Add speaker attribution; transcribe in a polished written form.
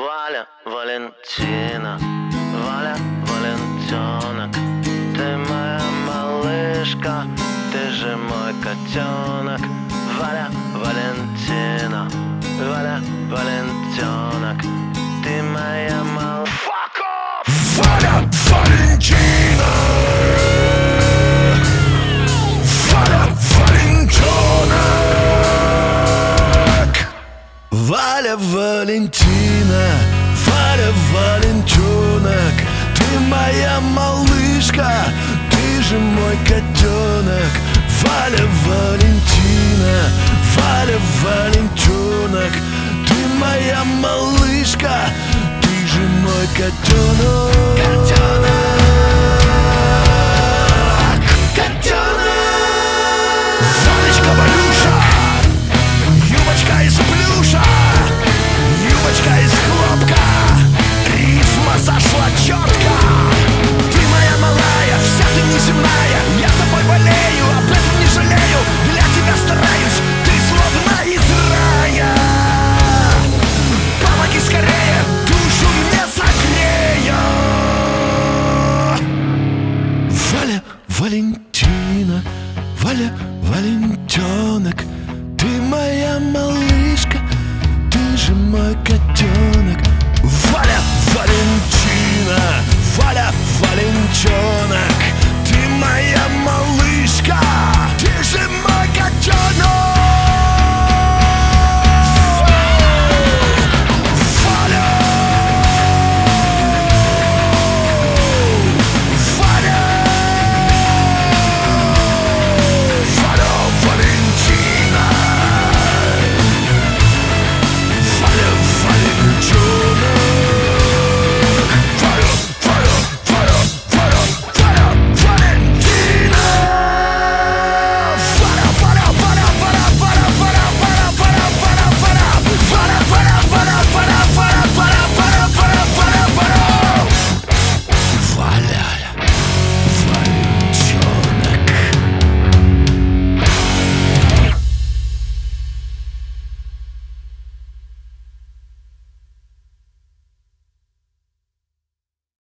Speaker 1: Валя, Валентина, Валя, Валентенок, ты моя малышка, ты же мой котенок. Валя, Валентина, Валя, Валентенок, ты моя малышка.
Speaker 2: Валя, Валентина, Валя, Валентенок. Валя, Валентина, Валя, Валентенок, ты моя малышка, ты же мой котенок. Валя, Валентина, Валя, Валентенок, ты моя малышка, ты же мой котенок.